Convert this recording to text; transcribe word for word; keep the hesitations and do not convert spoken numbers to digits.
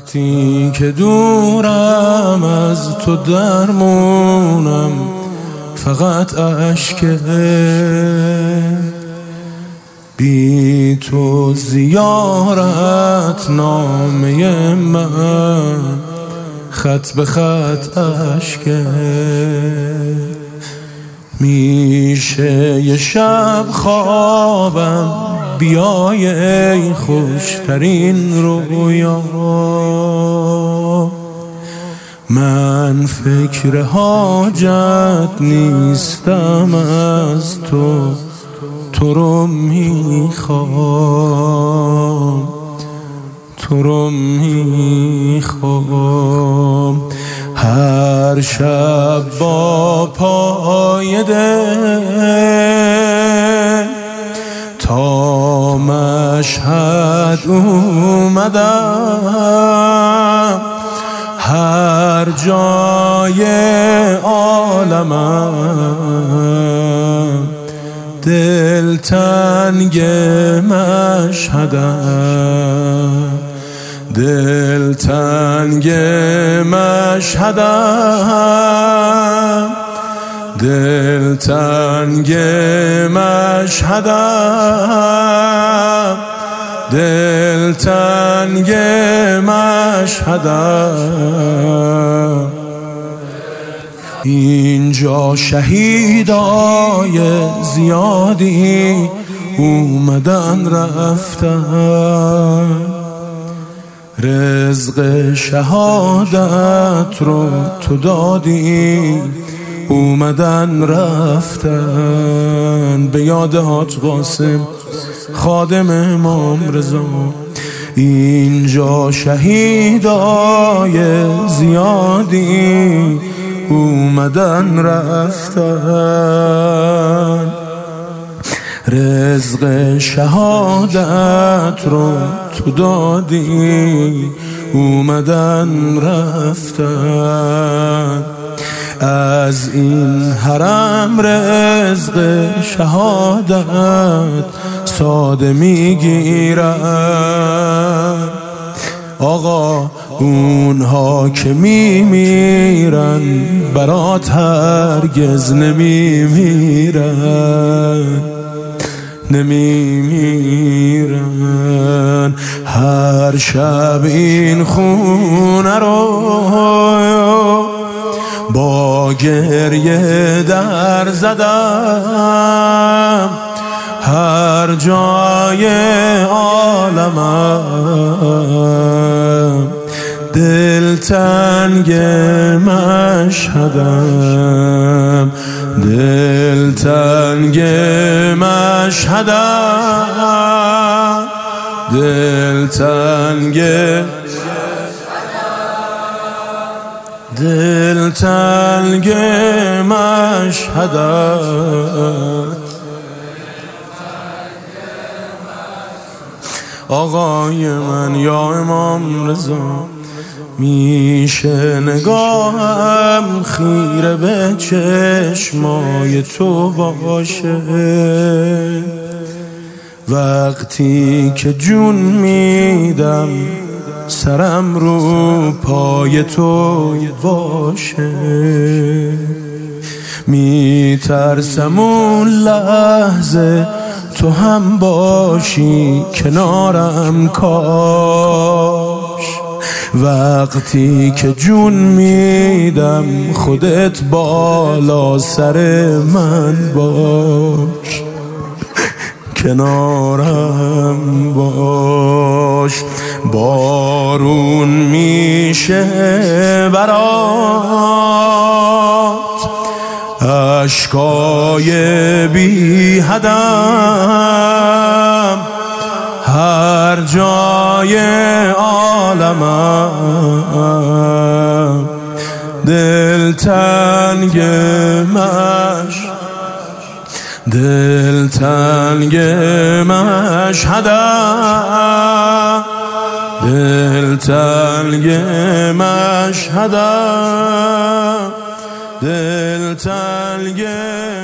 وقتی که دورم از تو درمونم فقط اشکه، بی تو زیارت نامه من خط به خط اشکه. میشه یه شب خوابم بیای ای خوشترین رویا، من فکر حاجت نیستم از تو، تو رو میخوام، تو رو میخوام. هر شب با پای دل تا مشهد اومدم، هر جای عالمم دلتنگ مشهدم، دلتنگ مشهدم، دلتنگ مشهدم، دلتنگ مشهدم. اینجا شهیدای زیادی اومدن رفتن، رزق شهادت رو تو دادی اومدن رفتن. به یاد حاج قاسم خادم امام رضا، اینجا شهیدای زیادی اومدن رفتن، رزق شهادت رو تو دادی اومدن رفتن. از این حرم رزق شهادت ساده میگیرن، آقا اونها که میمیرن برات هرگز نمیمیرن، نمیمیرن. هر شب این خونه رو با گریه در زدم، هر جای عالمم دلتنگ مشهدم، دلتنگ مشهدم، دلتنگ دلتنگ مشهدم. آقای من یا امام رضا، میشه نگاهم خیره به چشمای تو باشه، وقتی که جون میدم سرم رو پای تو باشه. میترسم اون لحظه تو هم باشی کنارم کاش، وقتی که جون میدم خودت بالا سر من باش، کنارم باش. بارون میشه برات اشکای بی حدم، هر جای عالمم دلتنگ مش دلتنگ مشهدم، دلتنگ مشهدم، دلتنگ